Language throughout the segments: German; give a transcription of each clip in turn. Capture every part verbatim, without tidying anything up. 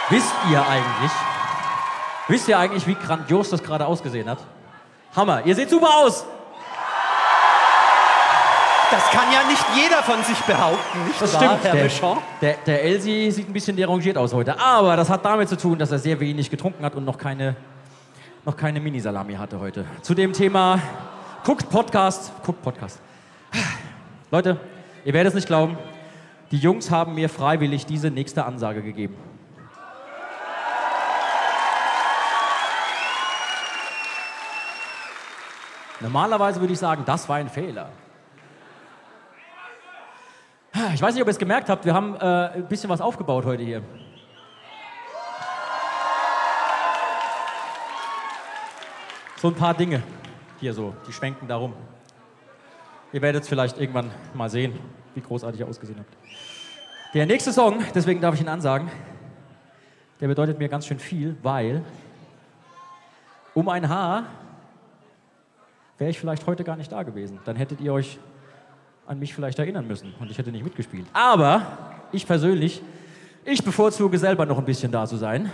Wisst ihr eigentlich, wisst ihr eigentlich, wie grandios das gerade ausgesehen hat? Hammer, ihr seht super aus! Das kann ja nicht jeder von sich behaupten, nicht Das wahr, stimmt. Herr Der, Méchant? der, der Elsie sieht ein bisschen derangiert aus heute. Aber das hat damit zu tun, dass er sehr wenig getrunken hat und noch keine, noch keine Mini-Salami hatte heute. Zu dem Thema guckt Podcast, guckt Podcast. Leute, ihr werdet es nicht glauben, die Jungs haben mir freiwillig diese nächste Ansage gegeben. Normalerweise würde ich sagen, das war ein Fehler. Ich weiß nicht, ob ihr es gemerkt habt, wir haben äh, ein bisschen was aufgebaut heute hier. So ein paar Dinge hier so, die schwenken darum. Ihr werdet es vielleicht irgendwann mal sehen, wie großartig ihr ausgesehen habt. Der nächste Song, deswegen darf ich ihn ansagen, der bedeutet mir ganz schön viel, weil um ein Haar wäre ich vielleicht heute gar nicht da gewesen. Dann hättet ihr euch an mich vielleicht erinnern müssen und ich hätte nicht mitgespielt. Aber ich persönlich, ich bevorzuge selber noch ein bisschen da zu sein.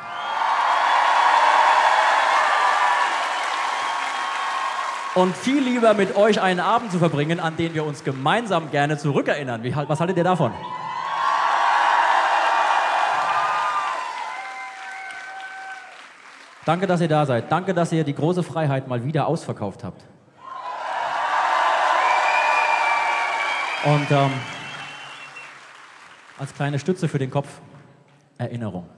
Und viel lieber mit euch einen Abend zu verbringen, an den wir uns gemeinsam gerne zurückerinnern. Wie, was haltet ihr davon? Danke, dass ihr da seid. Danke, dass ihr die große Freiheit mal wieder ausverkauft habt. Und ähm, als kleine Stütze für den Kopf, Erinnerung.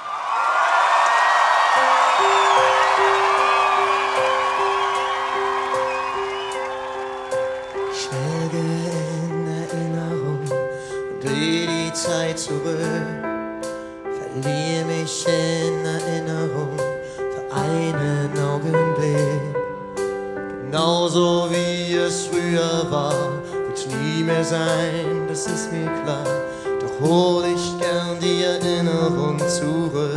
Ich schwelge in Erinnerung und dreh die Zeit zurück. Verliere mich in Erinnerung für einen Augenblick. Genauso wie es früher war, wird's nie mehr sein, das ist mir klar. Doch hol ich gern die Erinnerung zurück.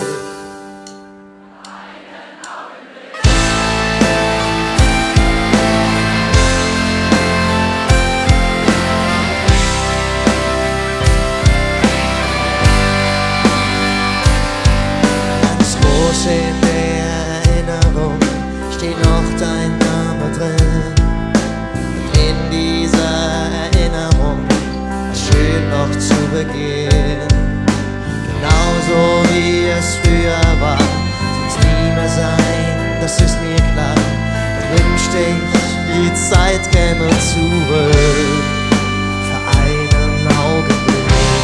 In der Erinnerung steht noch dein Name drin. Und in dieser Erinnerung war schön noch zu Beginn. Genauso wie es früher war, wird's nie mehr sein, das ist mir klar. Doch wünschte ich, die Zeit käme zurück für einen Augenblick.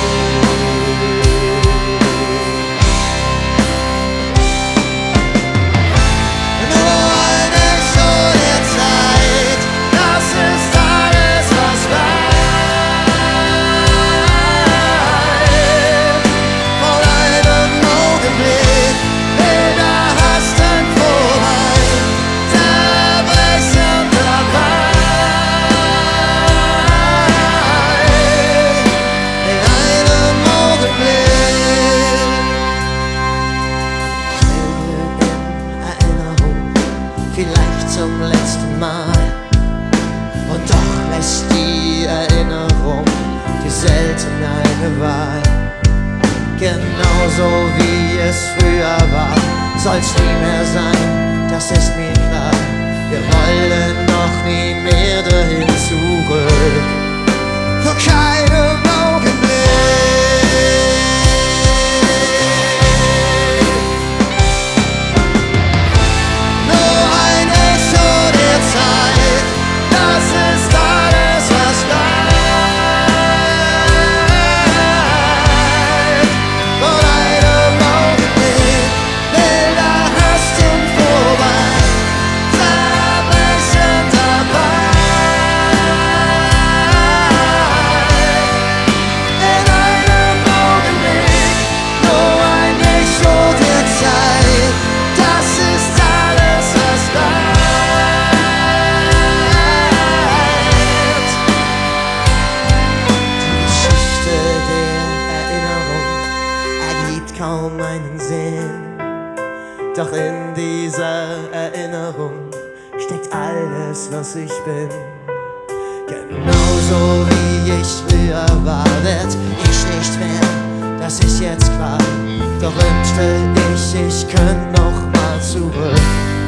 Vielleicht zum letzten Mal. Und doch lässt die Erinnerung dir selten eine Wahl. Genauso wie es früher war, soll's nie mehr sein, das ist mir klar. Wir wollen doch nie mehr dahin zurück. Für keinen Augenblick. Kaum einen Sinn, doch in dieser Erinnerung steckt alles, was ich bin. Genauso wie ich früher war, werd ich nicht mehr, das ist jetzt klar. Doch wünschte ich, ich könnte noch mal zurück.